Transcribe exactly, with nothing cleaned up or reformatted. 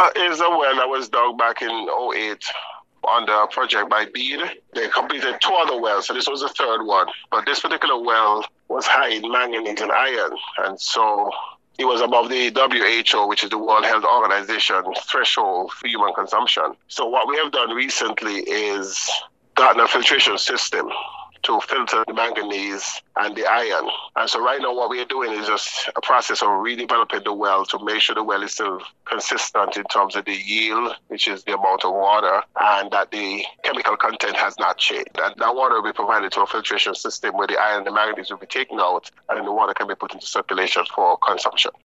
is a well that was dug back in oh eight under a project by Bede. They completed two other wells, so this was the third one. But this particular well was high in manganese and iron, and so it was above the W H O, which is the World Health Organization, threshold for human consumption. So what we have done recently is gotten a filtration system to filter the manganese and the iron. And so right now what we are doing is just a process of redeveloping the well to make sure the well is still consistent in terms of the yield, which is the amount of water, and that the chemical content has not changed. And that water will be provided to a filtration system where the iron and the manganese will be taken out, and then the water can be put into circulation for consumption.